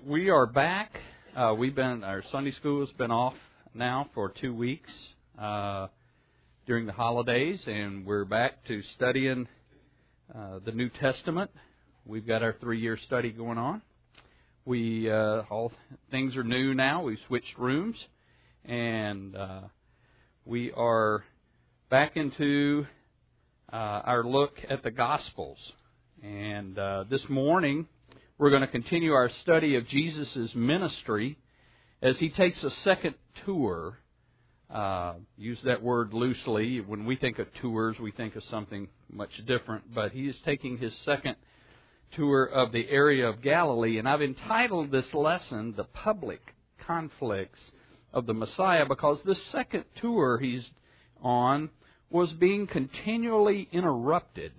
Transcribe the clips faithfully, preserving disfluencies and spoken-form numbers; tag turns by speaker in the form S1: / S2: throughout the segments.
S1: we are back. Uh, we've been our Sunday school has been off now for two weeks uh, during the holidays, and we're back to studying uh, the New Testament. We've got our three-year study going on. We uh, all things are new now. We've switched rooms, and uh, we are back into uh, our look at the Gospels. And uh, this morning, we're going to continue our study of Jesus' ministry as he takes a second tour. Uh, use that word loosely. When we think of tours, we think of something much different. But he is taking his second tour of the area of Galilee. And I've entitled this lesson, The Public Conflicts of the Messiah, because this second tour he's on was being continually interrupted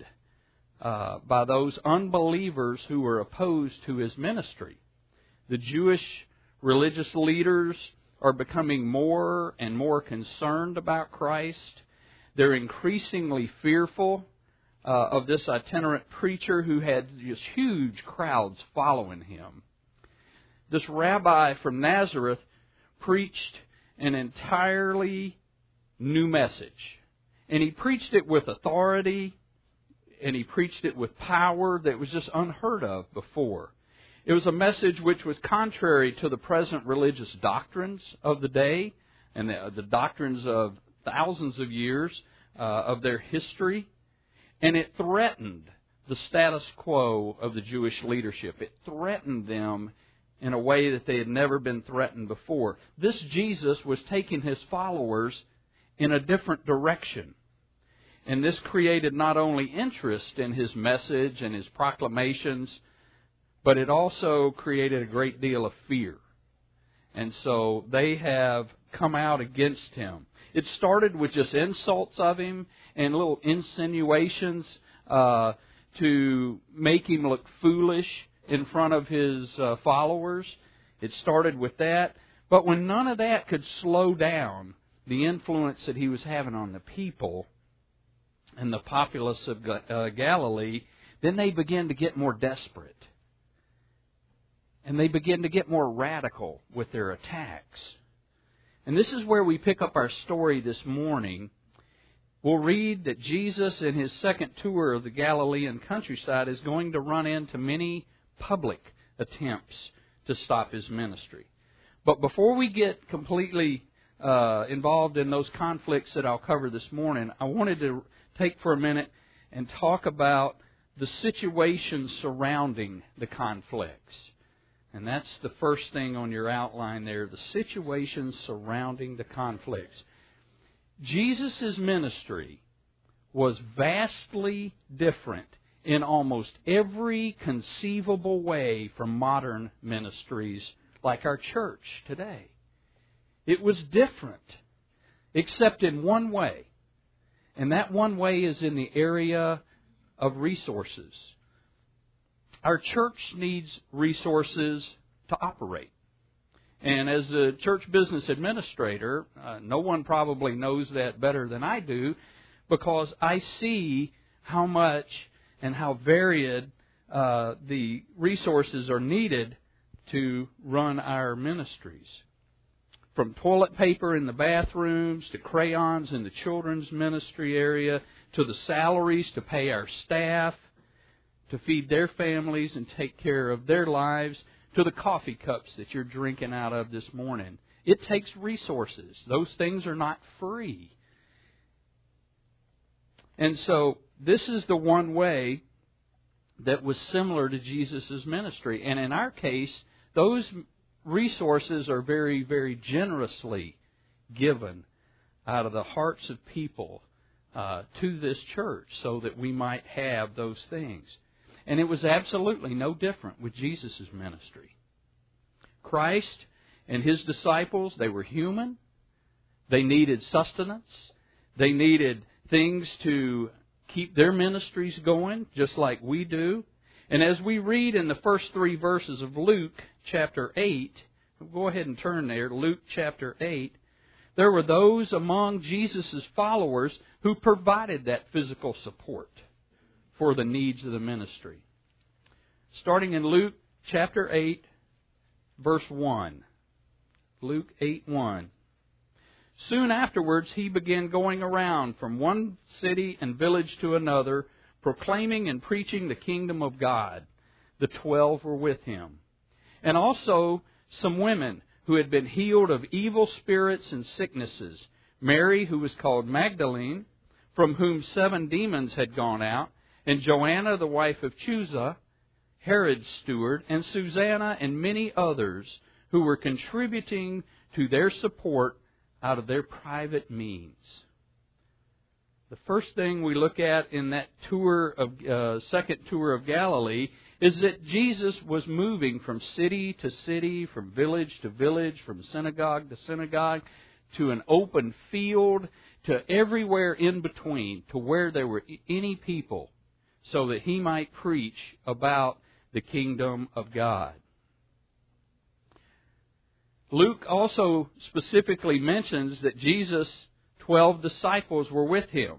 S1: Uh, by those unbelievers who were opposed to his ministry. The Jewish religious leaders are becoming more and more concerned about Christ. They're increasingly fearful uh, of this itinerant preacher who had just huge crowds following him. This rabbi from Nazareth preached an entirely new message. And he preached it with authority, and he preached it with power that was just unheard of before. It was a message which was contrary to the present religious doctrines of the day and the, the doctrines of thousands of years uh, of their history. And it threatened the status quo of the Jewish leadership. It threatened them in a way that they had never been threatened before. This Jesus was taking his followers in a different direction. And this created not only interest in his message and his proclamations, but it also created a great deal of fear. And so they have come out against him. It started with just insults of him and little insinuations uh, to make him look foolish in front of his uh, followers. It started with that. But when none of that could slow down the influence that he was having on the people and the populace of uh, Galilee, then they begin to get more desperate. And they begin to get more radical with their attacks. And this is where we pick up our story this morning. We'll read that Jesus, in his second tour of the Galilean countryside, is going to run into many public attempts to stop his ministry. But before we get completely uh, involved in those conflicts that I'll cover this morning, I wanted to take for a minute and talk about the situation surrounding the conflicts. And that's the first thing on your outline there, the situation surrounding the conflicts. Jesus' ministry was vastly different in almost every conceivable way from modern ministries like our church today. It was different, except in one way. And that one way is in the area of resources. Our church needs resources to operate. And as a church business administrator, uh, no one probably knows that better than I do, because I see how much and how varied uh, the resources are needed to run our ministries. From toilet paper in the bathrooms, to crayons in the children's ministry area, to the salaries to pay our staff, to feed their families and take care of their lives, to the coffee cups that you're drinking out of this morning. It takes resources. Those things are not free. And so this is the one way that was similar to Jesus' ministry. And in our case, those resources are very, very generously given out of the hearts of people uh, to this church so that we might have those things. And it was absolutely no different with Jesus' ministry. Christ and his disciples, they were human. They needed sustenance. They needed things to keep their ministries going, just like we do. And as we read in the first three verses of Luke chapter eight, go ahead and turn there, Luke chapter eight, there were those among Jesus' followers who provided that physical support for the needs of the ministry. Starting in Luke chapter eight, verse one. Luke eight one. Soon afterwards he began going around from one city and village to another, proclaiming and preaching the kingdom of God. The twelve were with him. And also some women who had been healed of evil spirits and sicknesses. Mary, who was called Magdalene, from whom seven demons had gone out, and Joanna, the wife of Chuza, Herod's steward, and Susanna, and many others who were contributing to their support out of their private means. The first thing we look at in that tour of uh, second tour of Galilee is that Jesus was moving from city to city, from village to village, from synagogue to synagogue, to an open field, to everywhere in between, to where there were any people, so that he might preach about the kingdom of God. Luke also specifically mentions that Jesus' twelve disciples were with him.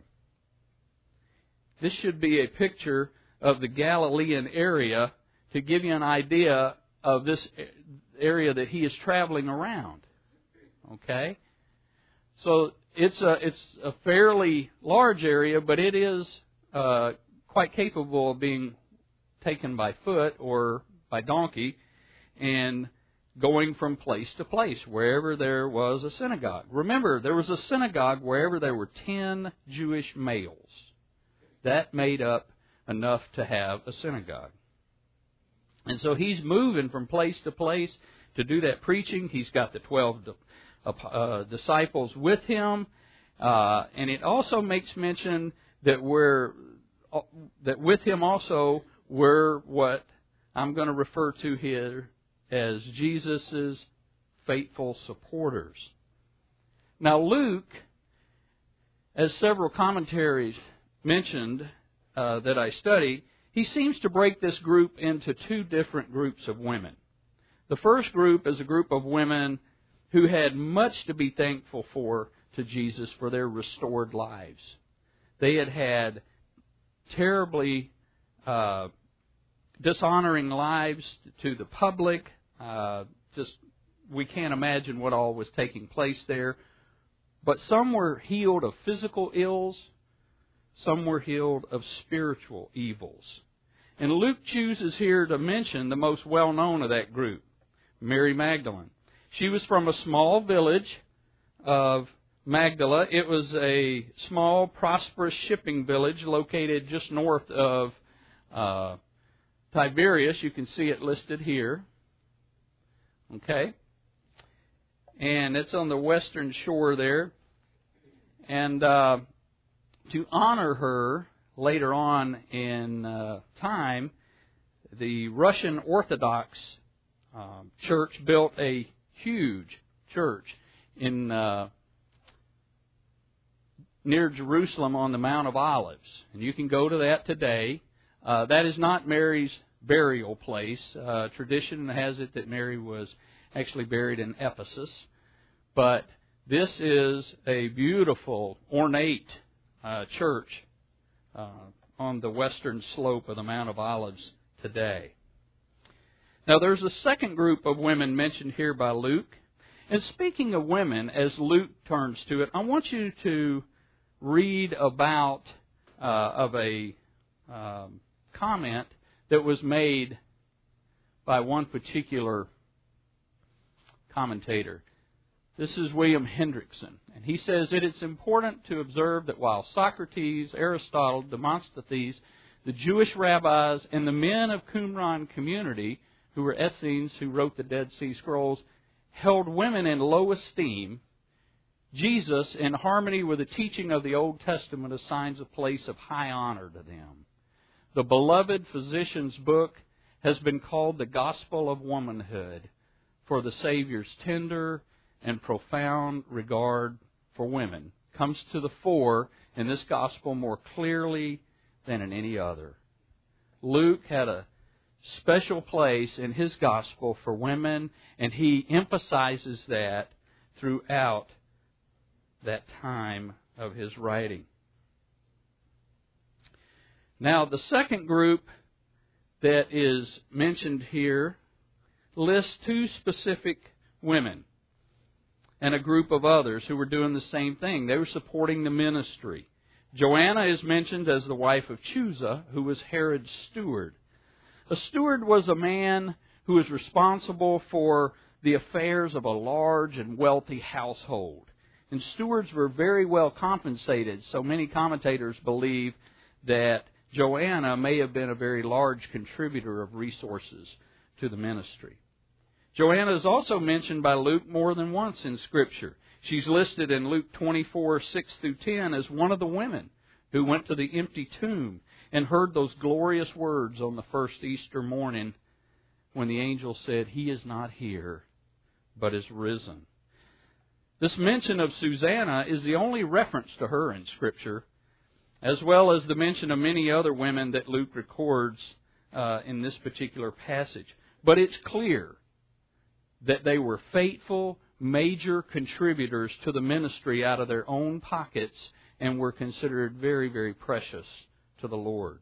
S1: This should be a picture of the Galilean area to give you an idea of this area that he is traveling around. Okay? So it's a, it's a fairly large area, but it is uh, quite capable of being taken by foot or by donkey and going from place to place, wherever there was a synagogue. Remember, there was a synagogue wherever there were ten Jewish males. That made up enough to have a synagogue. And so he's moving from place to place to do that preaching. He's got the twelve uh, disciples with him. Uh, and it also makes mention that we're, that with him also were what I'm going to refer to here as Jesus' faithful supporters. Now Luke, as several commentaries mentioned uh, that I study, he seems to break this group into two different groups of women. The first group is a group of women who had much to be thankful for to Jesus for their restored lives. They had had terribly uh, dishonoring lives to the public. Uh, just we can't imagine what all was taking place there. But some were healed of physical ills. Some were healed of spiritual evils. And Luke chooses here to mention the most well-known of that group, Mary Magdalene. She was from a small village of Magdala. It was a small, prosperous shipping village located just north of uh, Tiberias. You can see it listed here. Okay? And it's on the western shore there. And uh, to honor her, later on in uh, time, the Russian Orthodox uh, Church built a huge church in uh, near Jerusalem on the Mount of Olives. And you can go to that today. Uh, that is not Mary's burial place. Uh, tradition has it that Mary was actually buried in Ephesus. But this is a beautiful, ornate uh, church uh, on the western slope of the Mount of Olives today. Now, there's a second group of women mentioned here by Luke. And speaking of women, as Luke turns to it, I want you to read about uh, of a um, comment that was made by one particular commentator. This is William Hendrickson, and he says that it's important to observe that while Socrates, Aristotle, Demosthenes, the Jewish rabbis, and the men of Qumran community, who were Essenes who wrote the Dead Sea Scrolls, held women in low esteem, Jesus, in harmony with the teaching of the Old Testament, assigns a place of high honor to them. The beloved physician's book has been called the Gospel of Womanhood, for the Savior's tender and profound regard for women comes to the fore in this gospel more clearly than in any other. Luke had a special place in his gospel for women, and he emphasizes that throughout that time of his writing. Now, the second group that is mentioned here lists two specific women and a group of others who were doing the same thing. They were supporting the ministry. Joanna is mentioned as the wife of Chusa, who was Herod's steward. A steward was a man who was responsible for the affairs of a large and wealthy household. And stewards were very well compensated, so many commentators believe that Joanna may have been a very large contributor of resources to the ministry. Joanna is also mentioned by Luke more than once in Scripture. She's listed in Luke twenty-four, six through ten as one of the women who went to the empty tomb and heard those glorious words on the first Easter morning when the angel said, "He is not here, but is risen." This mention of Susanna is the only reference to her in Scripture, as well as the mention of many other women that Luke records uh, in this particular passage. But it's clear that they were faithful, major contributors to the ministry out of their own pockets and were considered very, very precious to the Lord.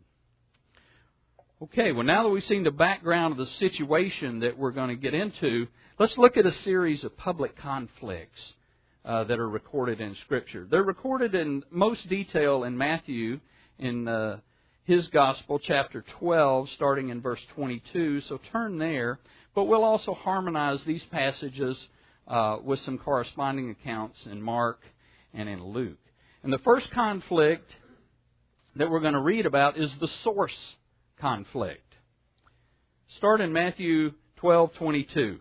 S1: Okay, well, now that we've seen the background of the situation that we're going to get into, let's look at a series of public conflicts uh, that are recorded in Scripture. They're recorded in most detail in Matthew, in uh, his Gospel, chapter twelve, starting in verse twenty-two. So turn there. But we'll also harmonize these passages uh, with some corresponding accounts in Mark and in Luke. And the first conflict that we're going to read about is the source conflict. Start in Matthew twelve twenty-two.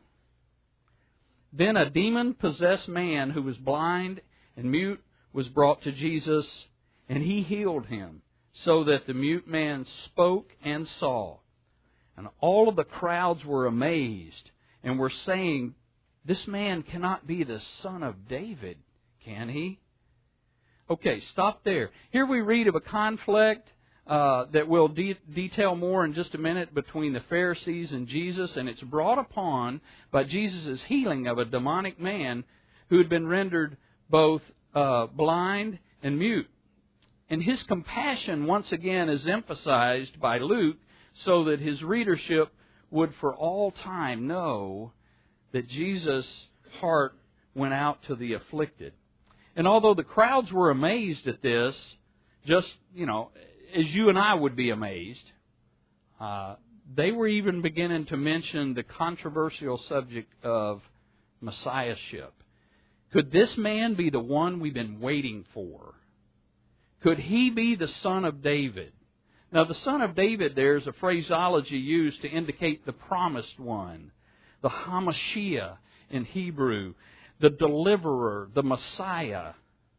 S1: Then a demon-possessed man who was blind and mute was brought to Jesus, and he healed him, so that the mute man spoke and saw. And all of the crowds were amazed and were saying, "This man cannot be the son of David, can he?" Okay, stop there. Here we read of a conflict uh, that we'll de- detail more in just a minute between the Pharisees and Jesus, and it's brought upon by Jesus' healing of a demonic man who had been rendered both uh, blind and mute. And his compassion, once again, is emphasized by Luke so that his readership would for all time know that Jesus' heart went out to the afflicted. And although the crowds were amazed at this, just, you know, as you and I would be amazed, uh, they were even beginning to mention the controversial subject of Messiahship. Could this man be the one we've been waiting for? Could he be the son of David? Now, the son of David there is a phraseology used to indicate the promised one, the Hamashiach in Hebrew, the deliverer, the Messiah.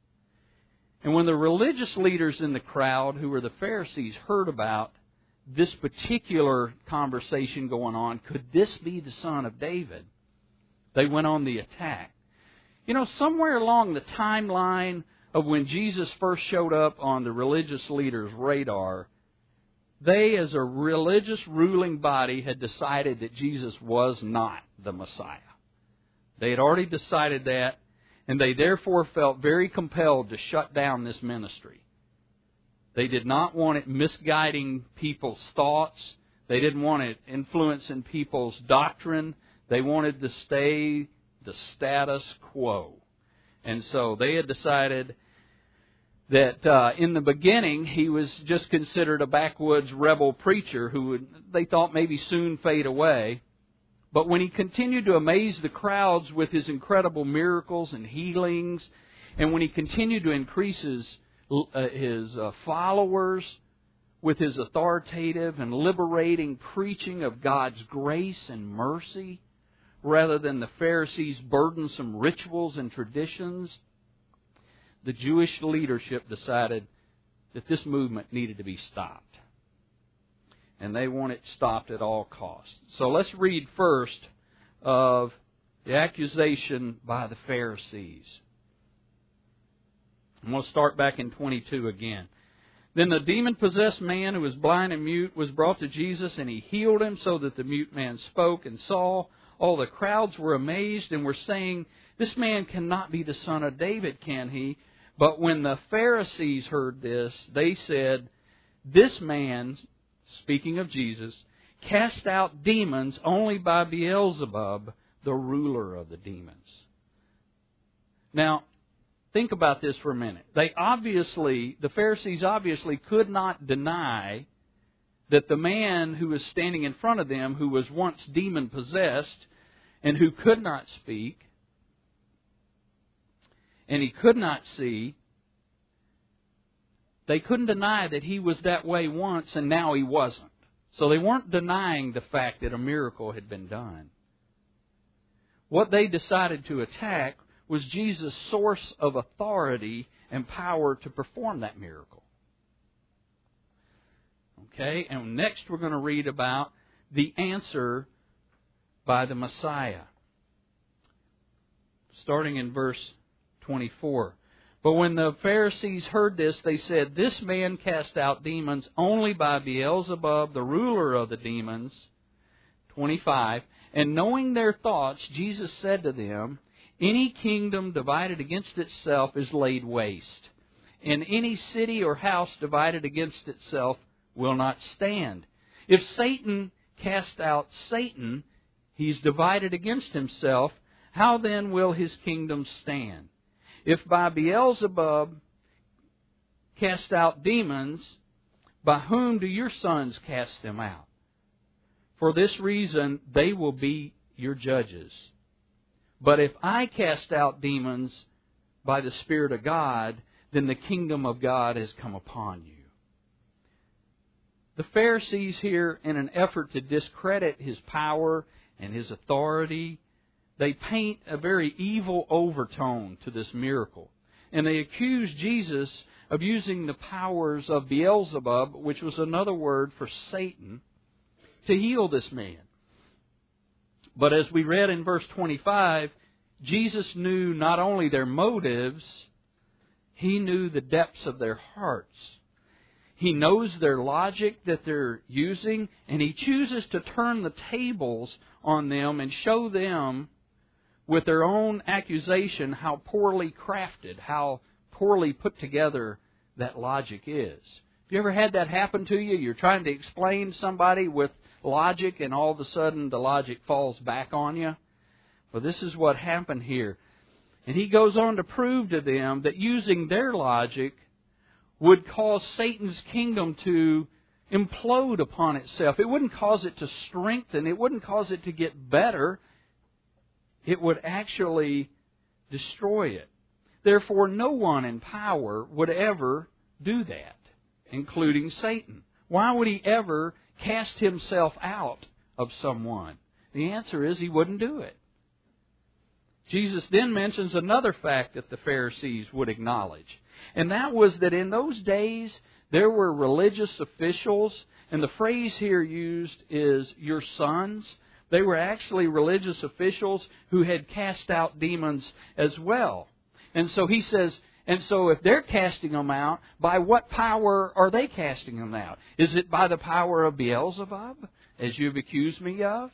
S1: And when the religious leaders in the crowd, who were the Pharisees, heard about this particular conversation going on, could this be the son of David? They went on the attack. You know, somewhere along the timeline of when Jesus first showed up on the religious leaders' radar, they, as a religious ruling body, had decided that Jesus was not the Messiah. They had already decided that, and they therefore felt very compelled to shut down this ministry. They did not want it misguiding people's thoughts. They didn't want it influencing people's doctrine. They wanted to stay the status quo. And so they had decided that uh, in the beginning he was just considered a backwoods rebel preacher who would, they thought, maybe soon fade away. But when he continued to amaze the crowds with his incredible miracles and healings, and when he continued to increase his, uh, his uh, followers with his authoritative and liberating preaching of God's grace and mercy, rather than the Pharisees' burdensome rituals and traditions, the Jewish leadership decided that this movement needed to be stopped. And they want it stopped at all costs. So let's read first of the accusation by the Pharisees. And we'll start back in twenty-two again. Then the demon-possessed man who was blind and mute was brought to Jesus, and he healed him so that the mute man spoke and saw. All the crowds were amazed and were saying, "This man cannot be the son of David, can he?" But when the Pharisees heard this, they said, "This man," speaking of Jesus, cast out demons only by Beelzebub, the ruler of the demons. Now, think about this for a minute. They obviously, the Pharisees obviously could not deny that the man who was standing in front of them, who was once demon-possessed and who could not speak, and he could not see, they couldn't deny that he was that way once and now he wasn't. So they weren't denying the fact that a miracle had been done. What they decided to attack was Jesus' source of authority and power to perform that miracle. Okay, and next we're going to read about the answer by the Messiah. Starting in verse twenty-four. But when the Pharisees heard this, they said, "This man cast out demons only by Beelzebub, the ruler of the demons." twenty-five. And knowing their thoughts, Jesus said to them, "Any kingdom divided against itself is laid waste, and any city or house divided against itself will not stand. If Satan cast out Satan, he's divided against himself. How then will his kingdom stand? If by Beelzebub cast out demons, by whom do your sons cast them out? For this reason they will be your judges. But if I cast out demons by the Spirit of God, then the kingdom of God has come upon you." The Pharisees here, in an effort to discredit His power and His authority, they paint a very evil overtone to this miracle. And they accuse Jesus of using the powers of Beelzebub, which was another word for Satan, to heal this man. But as we read in verse twenty-five, Jesus knew not only their motives, He knew the depths of their hearts. He knows their logic that they're using, and He chooses to turn the tables on them and show them with their own accusation how poorly crafted, how poorly put together that logic is. Have you ever had that happen to you? You're trying to explain somebody with logic, and all of a sudden the logic falls back on you? Well, this is what happened here. And He goes on to prove to them that using their logic would cause Satan's kingdom to implode upon itself. It wouldn't cause it to strengthen. It wouldn't cause it to get better. It would actually destroy it. Therefore, no one in power would ever do that, including Satan. Why would he ever cast himself out of someone? The answer is he wouldn't do it. Jesus then mentions another fact that the Pharisees would acknowledge, and that was that in those days there were religious officials, and the phrase here used is your sons. They were actually religious officials who had cast out demons as well. And so He says, and so if they're casting them out, by what power are they casting them out? Is it by the power of Beelzebub, as you've accused me of?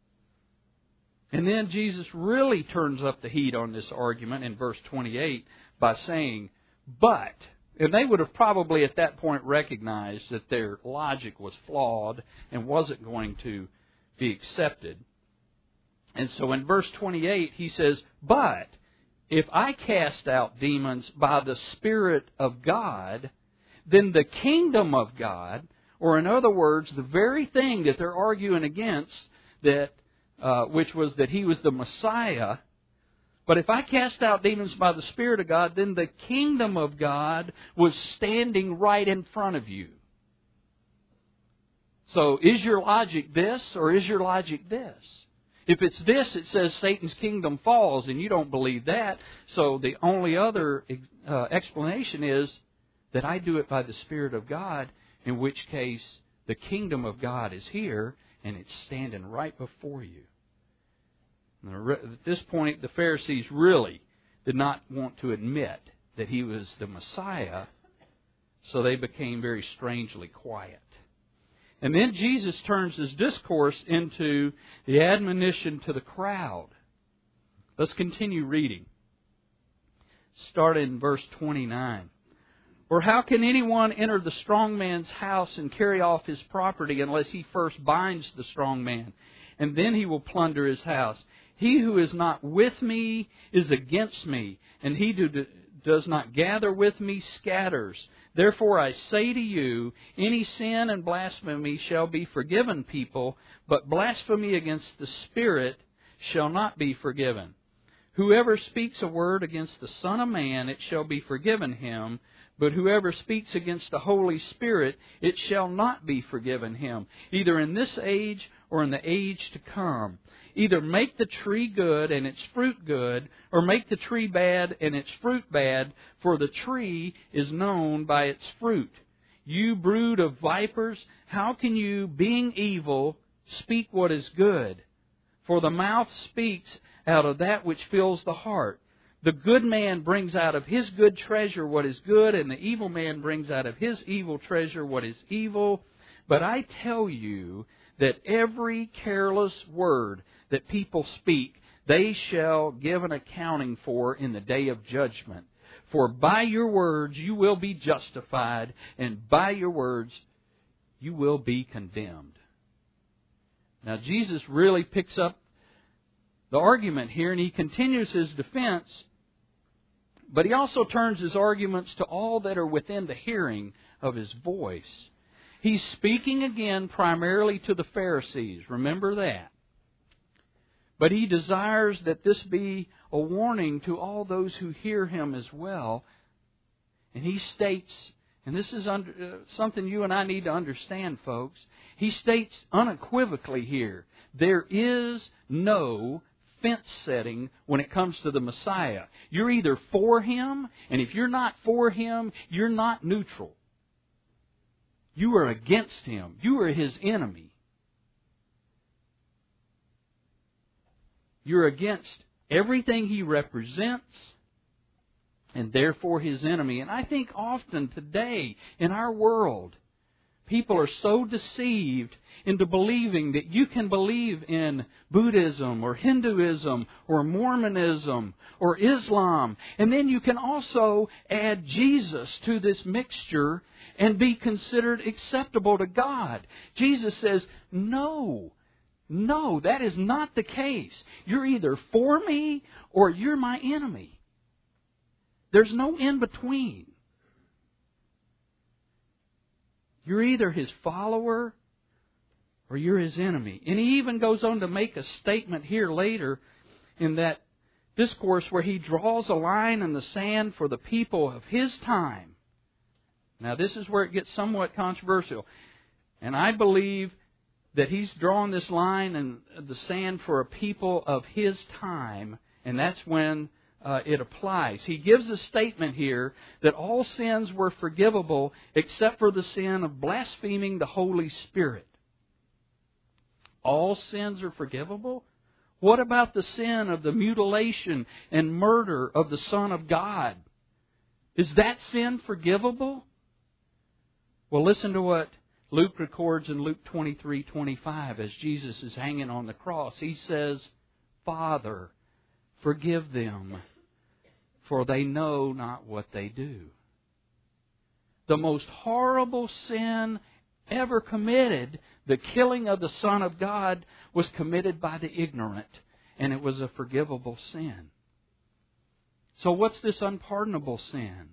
S1: And then Jesus really turns up the heat on this argument in verse twenty-eight by saying, "But," and they would have probably at that point recognized that their logic was flawed and wasn't going to be accepted. And so in verse twenty-eight He says, "But if I cast out demons by the Spirit of God, then the kingdom of God," or in other words, the very thing that they're arguing against, that uh, which was that He was the Messiah, but if I cast out demons by the Spirit of God, then the kingdom of God was standing right in front of you. So is your logic this, or is your logic this? If it's this, it says Satan's kingdom falls, and you don't believe that. So the only other uh, explanation is that I do it by the Spirit of God, in which case the kingdom of God is here, and it's standing right before you. At this point, the Pharisees really did not want to admit that He was the Messiah, so they became very strangely quiet. And then Jesus turns His discourse into the admonition to the crowd. Let's continue reading. Start in verse twenty-nine. Or how can anyone enter the strong man's house and carry off his property unless he first binds the strong man, and then he will plunder his house? He who is not with me is against me, and he who does not gather with me scatters. Therefore I say to you, any sin and blasphemy shall be forgiven people, but blasphemy against the Spirit shall not be forgiven. Whoever speaks a word against the Son of Man, it shall be forgiven him. But whoever speaks against the Holy Spirit, it shall not be forgiven him, either in this age or in the age to come. Either make the tree good and its fruit good, or make the tree bad and its fruit bad, for the tree is known by its fruit. You brood of vipers, how can you, being evil, speak what is good? For the mouth speaks out of that which fills the heart. The good man brings out of his good treasure what is good, and the evil man brings out of his evil treasure what is evil. But I tell you that every careless word that people speak, they shall give an accounting for in the day of judgment. For by your words you will be justified, and by your words you will be condemned. Now Jesus really picks up the argument here, and he continues his defense. But he also turns his arguments to all that are within the hearing of his voice. He's speaking again primarily to the Pharisees. Remember that. But he desires that this be a warning to all those who hear him as well. And he states, and this is under, uh, something you and I need to understand, folks. He states unequivocally here, there is no fence setting when it comes to the Messiah. You're either for Him, and if you're not for Him, you're not neutral. You are against Him. You are His enemy. You're against everything He represents, and therefore His enemy. And I think often today in our world, people are so deceived into believing that you can believe in Buddhism or Hinduism or Mormonism or Islam, and then you can also add Jesus to this mixture and be considered acceptable to God. Jesus says, no, no, that is not the case. You're either for me or you're my enemy. There's no in between. You're either His follower or you're His enemy. And He even goes on to make a statement here later in that discourse where He draws a line in the sand for the people of His time. Now this is where it gets somewhat controversial. And I believe that He's drawn this line in the sand for a people of His time. And that's when Uh, it applies. He gives a statement here that all sins were forgivable except for the sin of blaspheming the Holy Spirit. All sins are forgivable? What about the sin of the mutilation and murder of the Son of God? Is that sin forgivable? Well, listen to what Luke records in Luke twenty-three twenty-five as Jesus is hanging on the cross. He says, Father, forgive them, for they know not what they do. The most horrible sin ever committed, the killing of the Son of God, was committed by the ignorant, and it was a forgivable sin. So what's this unpardonable sin?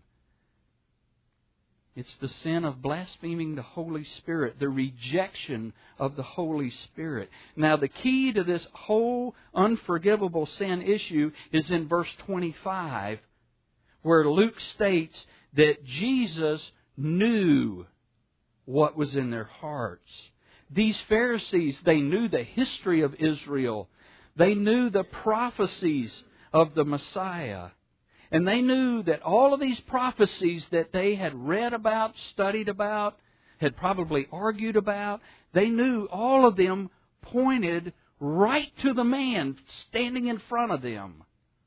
S1: It's the sin of blaspheming the Holy Spirit, the rejection of the Holy Spirit. Now, the key to this whole unforgivable sin issue is in verse twenty-five, where Luke states that Jesus knew what was in their hearts. These Pharisees, they knew the history of Israel. They knew the prophecies of the Messiah. And they knew that all of these prophecies that they had read about, studied about, had probably argued about, they knew all of them pointed right to the man standing in front of them.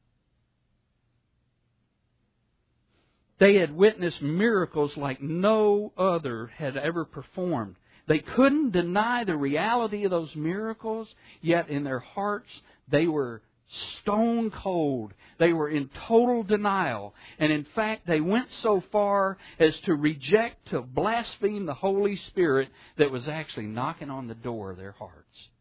S1: They had witnessed miracles like no other had ever performed. They couldn't deny the reality of those miracles, yet in their hearts they were stone cold. They were in total denial. And in fact, they went so far as to reject, to blaspheme the Holy Spirit that was actually knocking on the door of their hearts.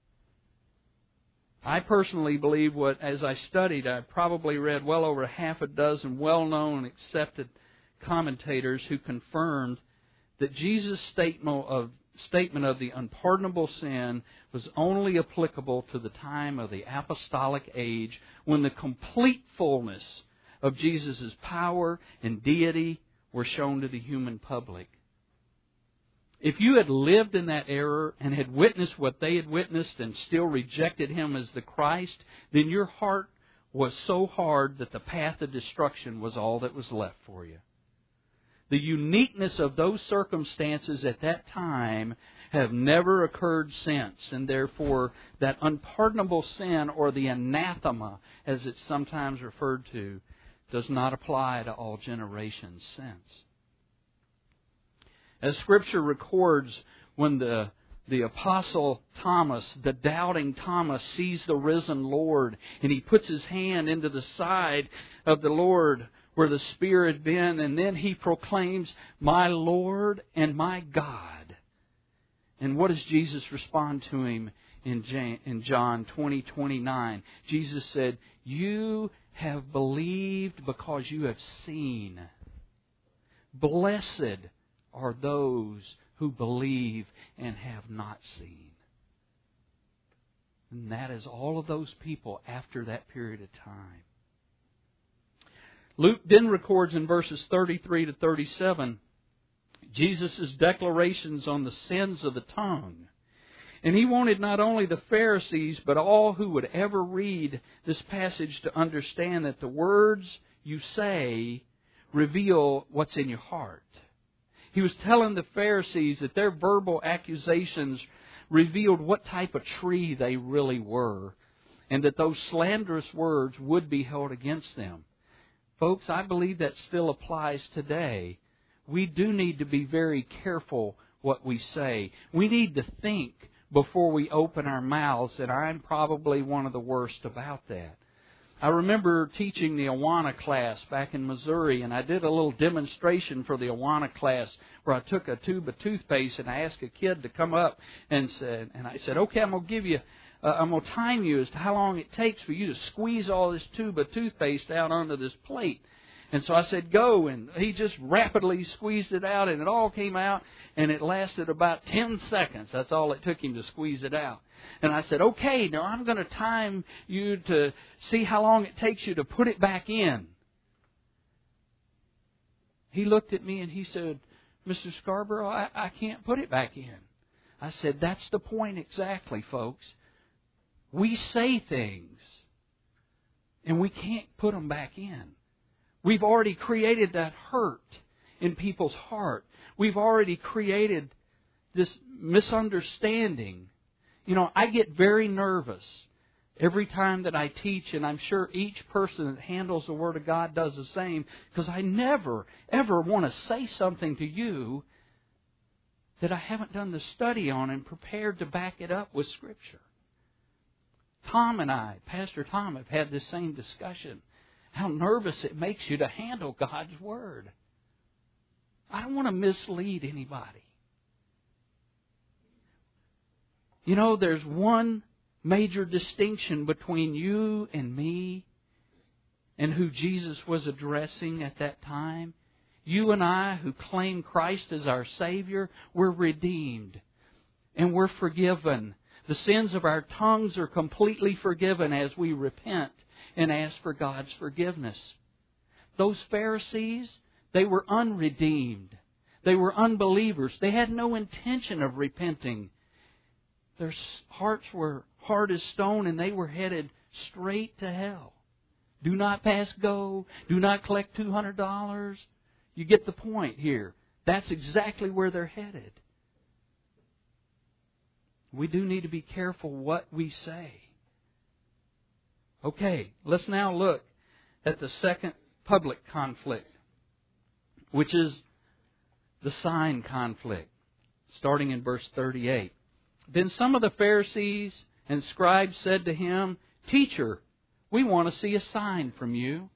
S1: I personally believe what, as I studied, I probably read well over half a dozen well-known and accepted commentators who confirmed that Jesus' statement of statement of the unpardonable sin was only applicable to the time of the apostolic age, when the complete fullness of Jesus' power and deity were shown to the human public. If you had lived in that era and had witnessed what they had witnessed and still rejected Him as the Christ, then your heart was so hard that the path of destruction was all that was left for you. The uniqueness of those circumstances at that time have never occurred since, and therefore that unpardonable sin, or the anathema as it's sometimes referred to, does not apply to all generations since. As Scripture records, when the the Apostle Thomas, the doubting Thomas, sees the risen Lord, and he puts his hand into the side of the Lord where the spear had been, and then he proclaims, "My Lord and my God." And what does Jesus respond to him in John twenty twenty-nine? Jesus said, "You have believed because you have seen. Blessed are those who believe and have not seen." And that is all of those people after that period of time. Luke then records in verses thirty-three to thirty-seven Jesus' declarations on the sins of the tongue. And he wanted not only the Pharisees, but all who would ever read this passage to understand that the words you say reveal what's in your heart. He was telling the Pharisees that their verbal accusations revealed what type of tree they really were, and that those slanderous words would be held against them. Folks, I believe that still applies today. We do need to be very careful what we say. We need to think before we open our mouths, and I'm probably one of the worst about that. I remember teaching the Awana class back in Missouri, and I did a little demonstration for the Awana class where I took a tube of toothpaste and I asked a kid to come up and said, and I said, "Okay, I'm going to give you, uh, I'm going to time you as to how long it takes for you to squeeze all this tube of toothpaste out onto this plate." And so I said, "Go," and he just rapidly squeezed it out, and it all came out, and it lasted about ten seconds. That's all it took him to squeeze it out. And I said, "Okay, now I'm going to time you to see how long it takes you to put it back in." He looked at me and he said, "Mister Scarborough, I, I can't put it back in." I said, "That's the point exactly, folks. We say things and we can't put them back in. We've already created that hurt in people's heart. We've already created this misunderstanding. You know, I get very nervous every time that I teach, and I'm sure each person that handles the Word of God does the same, because I never, ever want to say something to you that I haven't done the study on and prepared to back it up with Scripture. Tom and I, Pastor Tom, have had this same discussion. How nervous it makes you to handle God's Word. I don't want to mislead anybody. You know, there's one major distinction between you and me and who Jesus was addressing at that time. You and I, who claim Christ as our Savior, we're redeemed and we're forgiven. The sins of our tongues are completely forgiven as we repent and ask for God's forgiveness. Those Pharisees, they were unredeemed. They were unbelievers. They had no intention of repenting. Their hearts were hard as stone, and they were headed straight to hell. Do not pass go. Do not collect two hundred dollars. You get the point here. That's exactly where they're headed. We do need to be careful what we say. Okay, let's now look at the second public conflict, which is the sign conflict, starting in verse thirty-eight. Then some of the Pharisees and scribes said to him, "Teacher, We want to see a sign from you.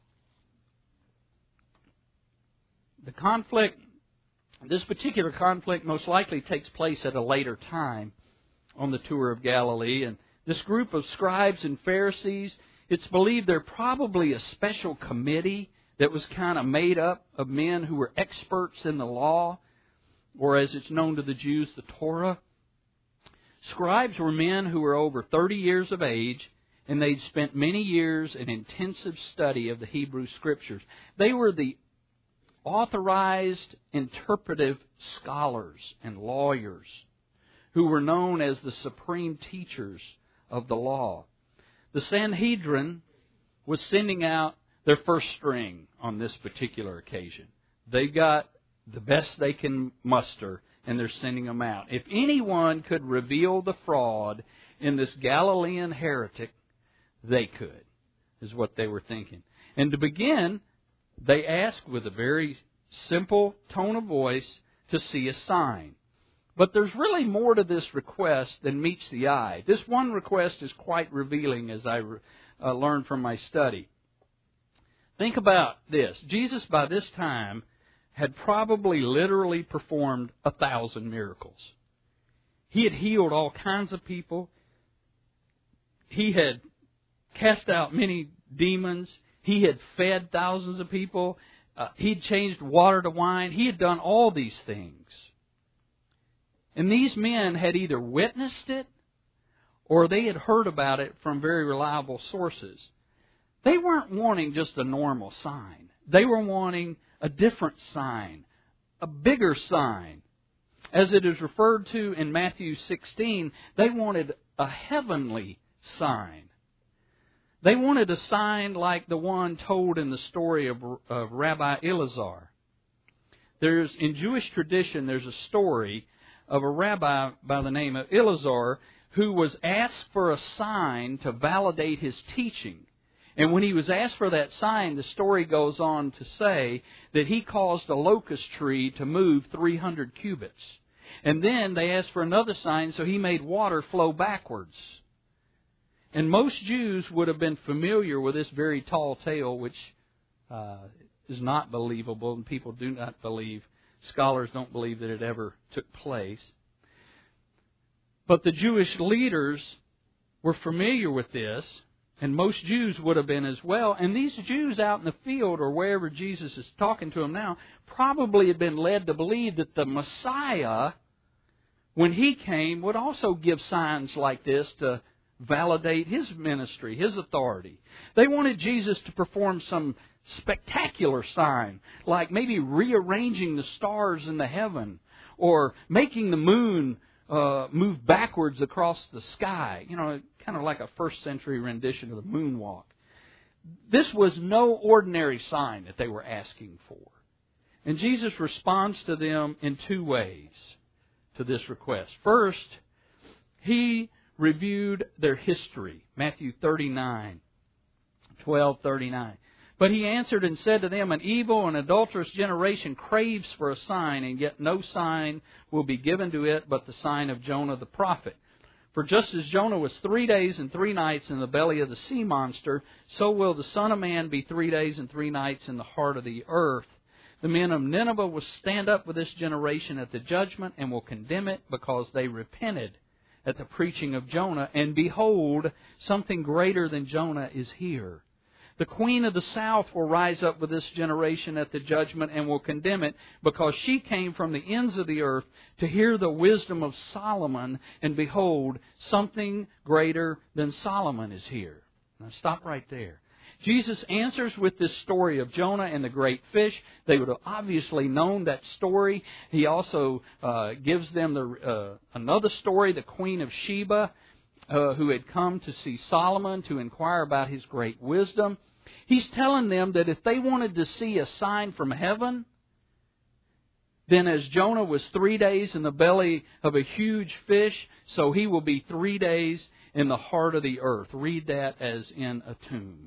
S1: The conflict, this particular conflict most likely takes place at a later time on the tour of Galilee. And this group of scribes and Pharisees, it's believed they're probably a special committee that was kind of made up of men who were experts in the law, or as it's known to the Jews, the Torah. Scribes were men who were over thirty years of age, and they'd spent many years in intensive study of the Hebrew Scriptures. They were the authorized interpretive scholars and lawyers who were known as the supreme teachers of the law. The Sanhedrin was sending out their first string on this particular occasion. They got the best they can muster, and they're sending them out. If anyone could reveal the fraud in this Galilean heretic, they could, is what they were thinking. And to begin, they asked with a very simple tone of voice to see a sign. But there's really more to this request than meets the eye. This one request is quite revealing, as I uh, learned from my study. Think about this. Jesus, by this time, had probably literally performed a thousand miracles. He had healed all kinds of people. He had cast out many demons. He had fed thousands of people. Uh, he'd changed water to wine. He had done all these things. And these men had either witnessed it or they had heard about it from very reliable sources. They weren't wanting just a normal sign. They were wanting a different sign, a bigger sign. As it is referred to in Matthew sixteen, they wanted a heavenly sign. They wanted a sign like the one told in the story of, of Rabbi Elazar. There's, in Jewish tradition, there's a story of a rabbi by the name of Elazar who was asked for a sign to validate his teaching. And when he was asked for that sign, the story goes on to say that he caused a locust tree to move three hundred cubits. And then they asked for another sign, so he made water flow backwards. And most Jews would have been familiar with this very tall tale, which uh, is not believable, and people do not believe, scholars don't believe that it ever took place. But the Jewish leaders were familiar with this, and most Jews would have been as well. And these Jews out in the field, or wherever Jesus is talking to them now, probably had been led to believe that the Messiah, when He came, would also give signs like this to validate His ministry, His authority. They wanted Jesus to perform some spectacular sign, like maybe rearranging the stars in the heaven, or making the moon uh, move backwards across the sky. You know, kind of like a first century rendition of the moonwalk. This was no ordinary sign that they were asking for. And Jesus responds to them in two ways to this request. First, He reviewed their history. Matthew thirty-nine, twelve, thirty-nine. But He answered and said to them, an evil and adulterous generation craves for a sign, and yet no sign will be given to it but the sign of Jonah the prophet. For just as Jonah was three days and three nights in the belly of the sea monster, so will the Son of Man be three days and three nights in the heart of the earth. The men of Nineveh will stand up with this generation at the judgment and will condemn it, because they repented at the preaching of Jonah, and behold, something greater than Jonah is here. The queen of the south will rise up with this generation at the judgment and will condemn it, because she came from the ends of the earth to hear the wisdom of Solomon, and behold, something greater than Solomon is here. Now stop right there. Jesus answers with this story of Jonah and the great fish. They would have obviously known that story. He also uh, gives them the, uh, another story, the Queen of Sheba, uh, who had come to see Solomon to inquire about his great wisdom. He's telling them that if they wanted to see a sign from heaven, then as Jonah was three days in the belly of a huge fish, so he will be three days in the heart of the earth. Read that as in a tomb.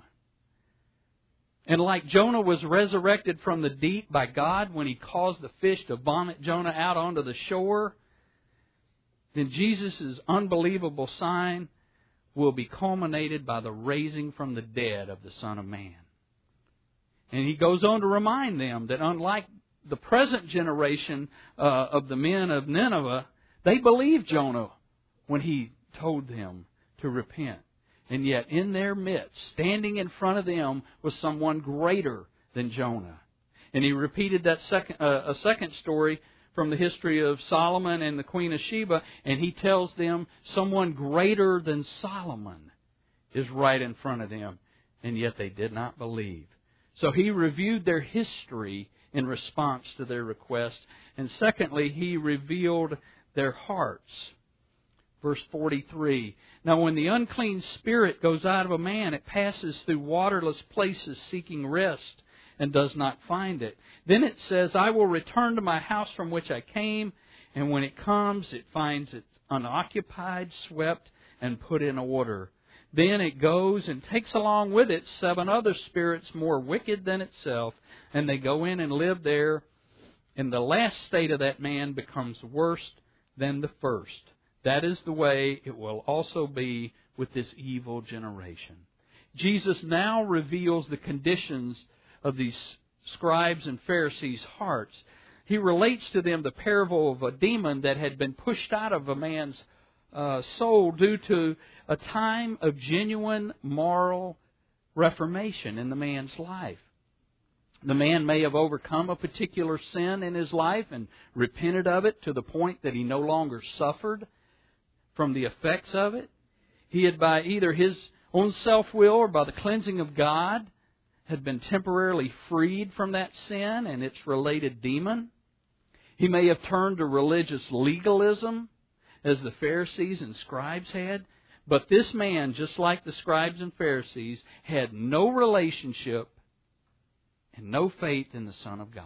S1: And like Jonah was resurrected from the deep by God when He caused the fish to vomit Jonah out onto the shore, then Jesus' unbelievable sign will be culminated by the raising from the dead of the Son of Man. And he goes on to remind them that unlike the present generation uh, of the men of Nineveh, they believed Jonah when he told them to repent. And yet in their midst, standing in front of them, was someone greater than Jonah. And he repeated that second, uh, a second story from the history of Solomon and the Queen of Sheba, and he tells them someone greater than Solomon is right in front of them, and yet they did not believe. So he reviewed their history in response to their request, and secondly, he revealed their hearts. Verse forty-three, now when the unclean spirit goes out of a man, it passes through waterless places seeking rest, and does not find it. Then it says, I will return to my house from which I came, and when it comes, it finds it unoccupied, swept, and put in order. Then it goes and takes along with it seven other spirits more wicked than itself, and they go in and live there, and the last state of that man becomes worse than the first. That is the way it will also be with this evil generation. Jesus now reveals the conditions of these scribes and Pharisees' hearts. He relates to them the parable of a demon that had been pushed out of a man's uh, soul due to a time of genuine moral reformation in the man's life. The man may have overcome a particular sin in his life and repented of it to the point that he no longer suffered from the effects of it. He had, by either his own self-will or by the cleansing of God, had been temporarily freed from that sin and its related demon. He may have turned to religious legalism, as the Pharisees and scribes had. But this man, just like the scribes and Pharisees, had no relationship and no faith in the Son of God.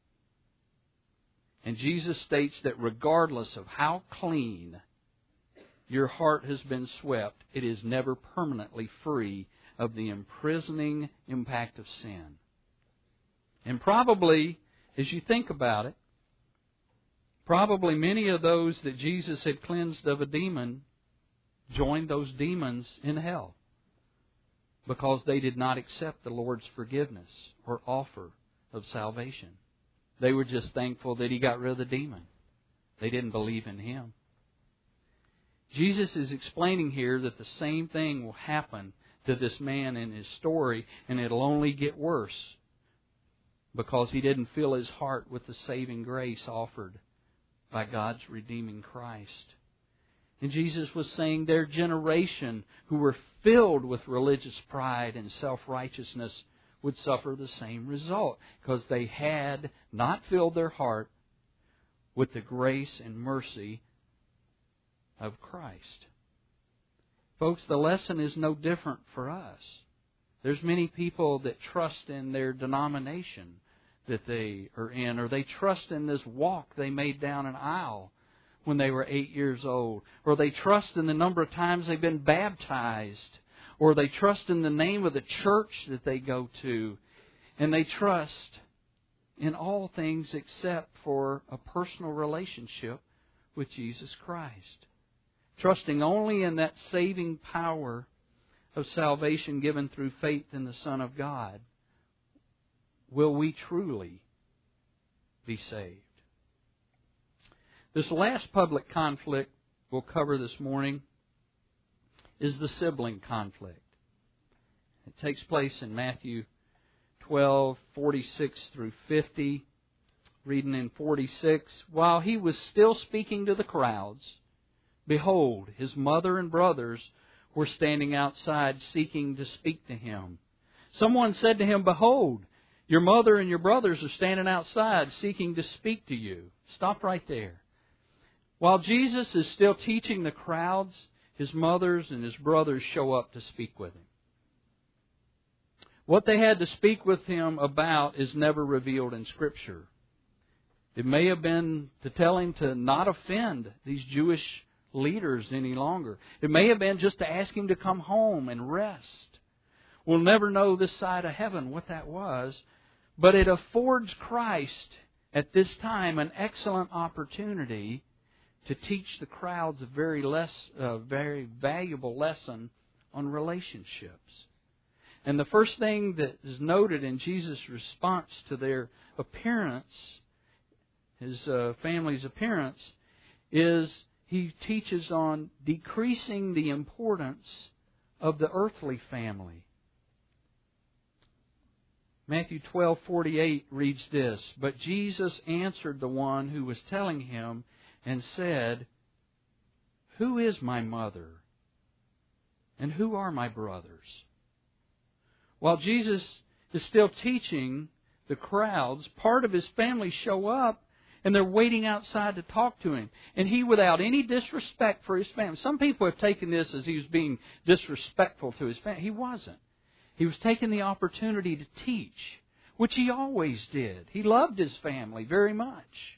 S1: And Jesus states that regardless of how clean your heart has been swept, it is never permanently free of the imprisoning impact of sin. And probably, as you think about it, probably many of those that Jesus had cleansed of a demon joined those demons in hell because they did not accept the Lord's forgiveness or offer of salvation. They were just thankful that He got rid of the demon. They didn't believe in Him. Jesus is explaining here that the same thing will happen to this man in his story, and it'll only get worse because he didn't fill his heart with the saving grace offered by God's redeeming Christ. And Jesus was saying their generation, who were filled with religious pride and self-righteousness, would suffer the same result because they had not filled their heart with the grace and mercy of Christ. Folks, the lesson is no different for us. There's many people that trust in their denomination that they are in, or they trust in this walk they made down an aisle when they were eight years old, or they trust in the number of times they've been baptized, or they trust in the name of the church that they go to, and they trust in all things except for a personal relationship with Jesus Christ. Trusting only in that saving power of salvation given through faith in the Son of God, will we truly be saved. This last public conflict we'll cover this morning is the sibling conflict. It takes place in Matthew twelve, forty-six through fifty. Reading in forty-six, while he was still speaking to the crowds, behold, his mother and brothers were standing outside seeking to speak to him. Someone said to him, behold, your mother and your brothers are standing outside seeking to speak to you. Stop right there. While Jesus is still teaching the crowds, his mothers and his brothers show up to speak with him. What they had to speak with him about is never revealed in Scripture. It may have been to tell him to not offend these Jewish leaders any longer. It may have been just to ask him to come home and rest. We'll never know this side of heaven what that was, but it affords Christ at this time an excellent opportunity to teach the crowds a very less, uh, very valuable lesson on relationships. And the first thing that is noted in Jesus' response to their appearance, his uh, family's appearance, is he teaches on decreasing the importance of the earthly family. Matthew twelve forty-eight reads this, "But Jesus answered the one who was telling him and said, 'Who is my mother? And who are my brothers?'" While Jesus is still teaching the crowds, part of his family show up and they're waiting outside to talk to him. And he, without any disrespect for his family. Some people have taken this as he was being disrespectful to his family. He wasn't. He was taking the opportunity to teach, which he always did. He loved his family very much.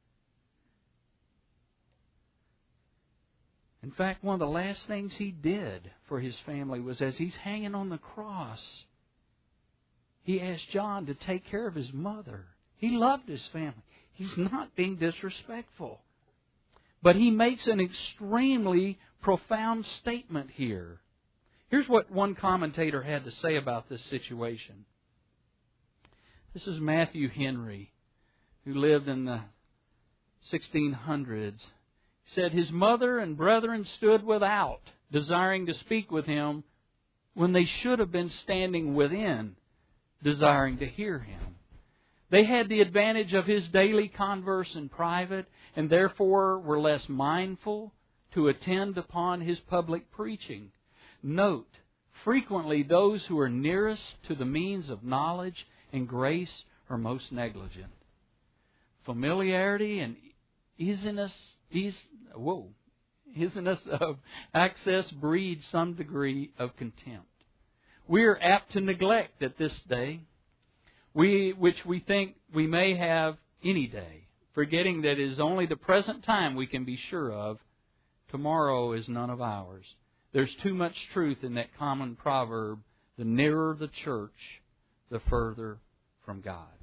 S1: In fact, one of the last things he did for his family was, as he's hanging on the cross, he asked John to take care of his mother. He loved his family. He's not being disrespectful. But he makes an extremely profound statement here. Here's what one commentator had to say about this situation. This is Matthew Henry, who lived in the sixteen hundreds. He said, "His mother and brethren stood without, desiring to speak with him, when they should have been standing within, desiring to hear him. They had the advantage of his daily converse in private, and therefore were less mindful to attend upon his public preaching. Note, frequently those who are nearest to the means of knowledge and grace are most negligent. Familiarity and easiness, ease, whoa, easiness of access breeds some degree of contempt. We are apt to neglect at this day, we which we think we may have any day, forgetting that it is only the present time we can be sure of. Tomorrow is none of ours." There's too much truth in that common proverb, the nearer the church, the further from God.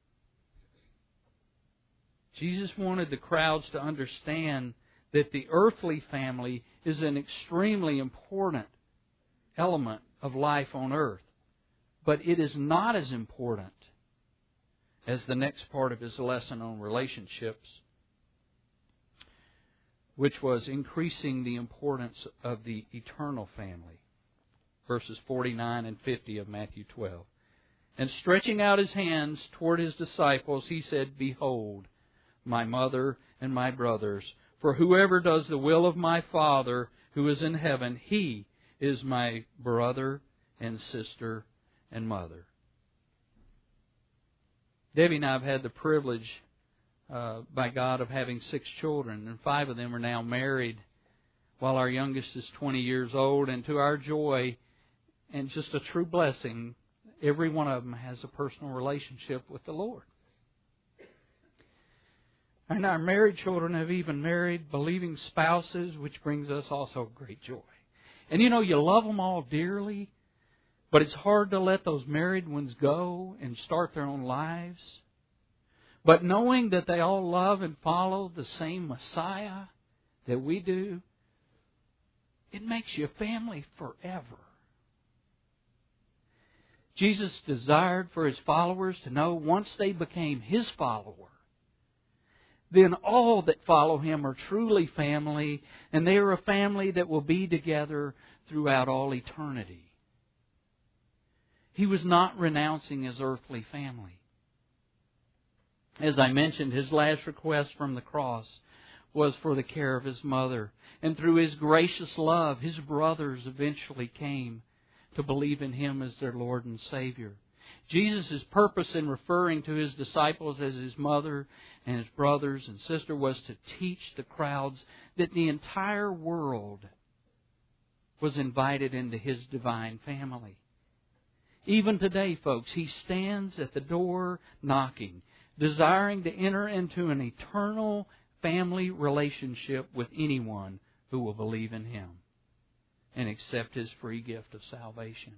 S1: Jesus wanted the crowds to understand that the earthly family is an extremely important element of life on earth. But it is not as important as the next part of his lesson on relationships, which was increasing the importance of the eternal family. Verses forty-nine and fifty of Matthew twelve. "And stretching out his hands toward his disciples, he said, 'Behold, my mother and my brothers, for whoever does the will of my Father who is in heaven, he is my brother and sister and mother.'" Debbie and I have had the privilege Uh, by God, of having six children, and five of them are now married, while our youngest is twenty years old. And to our joy, and just a true blessing, every one of them has a personal relationship with the Lord. And our married children have even married believing spouses, which brings us also great joy. And you know, you love them all dearly, but it's hard to let those married ones go and start their own lives. But knowing that they all love and follow the same Messiah that we do, it makes you a family forever. Jesus desired for His followers to know once they became His follower, then all that follow Him are truly family, and they are a family that will be together throughout all eternity. He was not renouncing His earthly family. As I mentioned, His last request from the cross was for the care of His mother. And through His gracious love, His brothers eventually came to believe in Him as their Lord and Savior. Jesus' purpose in referring to His disciples as His mother and His brothers and sister was to teach the crowds that the entire world was invited into His divine family. Even today, folks, He stands at the door knocking, desiring to enter into an eternal family relationship with anyone who will believe in Him and accept His free gift of salvation.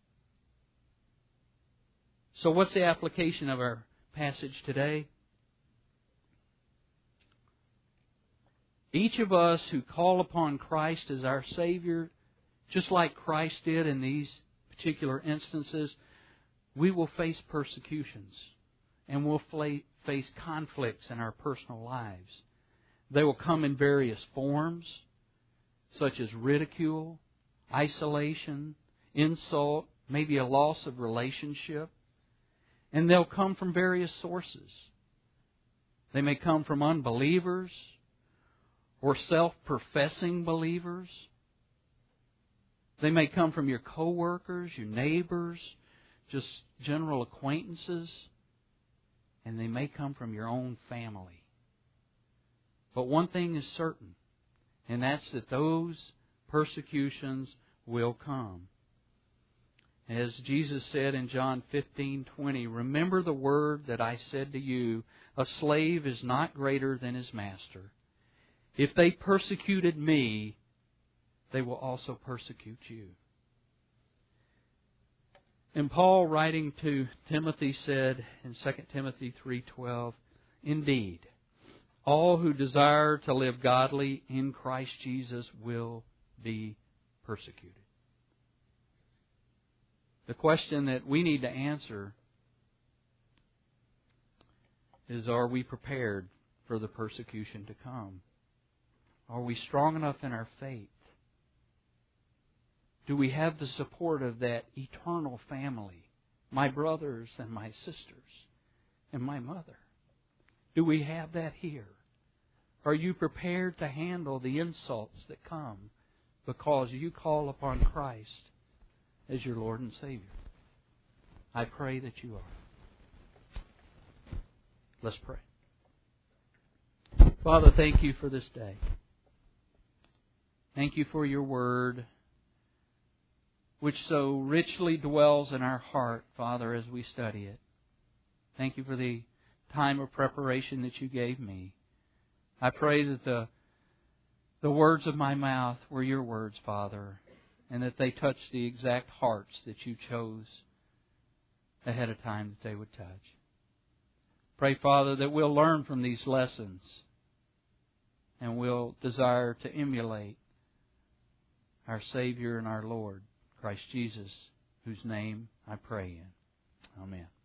S1: So what's the application of our passage today? Each of us who call upon Christ as our Savior just like Christ did in these particular instances, we will face persecutions and we'll face conflicts in our personal lives. They will come in various forms, such as ridicule, isolation, insult, maybe a loss of relationship. And they'll come from various sources. They may come from unbelievers or self-professing believers. They may come from your coworkers, your neighbors, just general acquaintances. And they may come from your own family. But one thing is certain, and that's that those persecutions will come. As Jesus said in John fifteen twenty, remember the word that I said to you, a slave is not greater than his master. If they persecuted me, they will also persecute you. And Paul, writing to Timothy, said in Second Timothy three twelve, indeed, all who desire to live godly in Christ Jesus will be persecuted. The question that we need to answer is, are we prepared for the persecution to come? Are we strong enough in our faith? Do we have the support of that eternal family, my brothers and my sisters and my mother? Do we have that here? Are you prepared to handle the insults that come because you call upon Christ as your Lord and Savior? I pray that you are. Let's pray. Father, thank you for this day. Thank you for your word, which so richly dwells in our heart, Father, as we study it. Thank you for the time of preparation that you gave me. I pray that the, the words of my mouth were your words, Father, and that they touch the exact hearts that you chose ahead of time that they would touch. Pray, Father, that we'll learn from these lessons and we'll desire to emulate our Savior and our Lord, Christ Jesus, whose name I pray in. Amen.